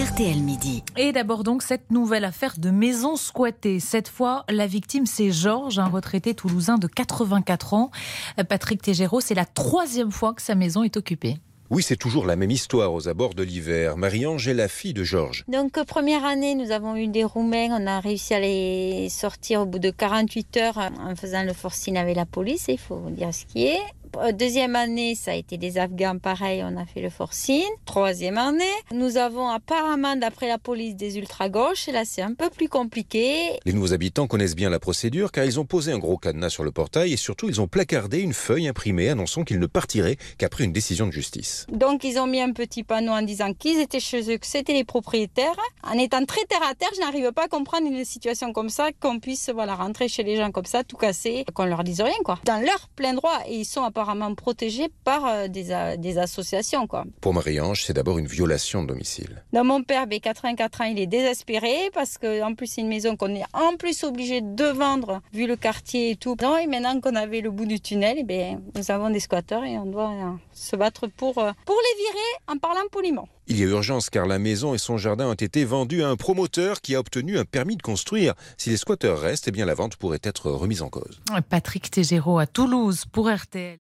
RTL Midi. Et d'abord donc cette nouvelle affaire de maison squattée. Cette fois, la victime c'est Georges, un retraité toulousain de 84 ans. Patrick Tégéraud, c'est la 3e fois que sa maison est occupée. Oui, c'est toujours la même histoire aux abords de l'hiver. Marie-Ange est la fille de Georges. Donc, première année, nous avons eu des Roumains. On a réussi à les sortir au bout de 48 heures en faisant le forcing avec la police, il faut dire ce qui est. Deuxième année, ça a été des Afghans, pareil, on a fait le forcing. Troisième année, nous avons apparemment, d'après la police, des ultra-gauches. Et là, c'est un peu plus compliqué. Les nouveaux habitants connaissent bien la procédure car ils ont posé un gros cadenas sur le portail et surtout, ils ont placardé une feuille imprimée annonçant qu'ils ne partiraient qu'après une décision de justice. Donc, ils ont mis un petit panneau en disant qu'ils étaient chez eux, que c'était les propriétaires. En étant très terre à terre, je n'arrive pas à comprendre une situation comme ça, qu'on puisse rentrer chez les gens comme ça, tout casser, qu'on leur dise rien, quoi. Dans leur plein droit, et ils sont apparemment protégés par des associations, quoi. Pour Marie-Ange, c'est d'abord une violation de domicile. Donc, mon père, 84 ans, il est désespéré parce qu'en plus, c'est une maison qu'on est en plus obligé de vendre, vu le quartier et tout. Non, et maintenant qu'on avait le bout du tunnel, nous avons des squatteurs et on doit se battre pour les virer en parlant poliment. Il y a urgence car la maison et son jardin ont été vendus à un promoteur qui a obtenu un permis de construire. Si les squatteurs restent, la vente pourrait être remise en cause. Patrick Tégéraud à Toulouse pour RTL.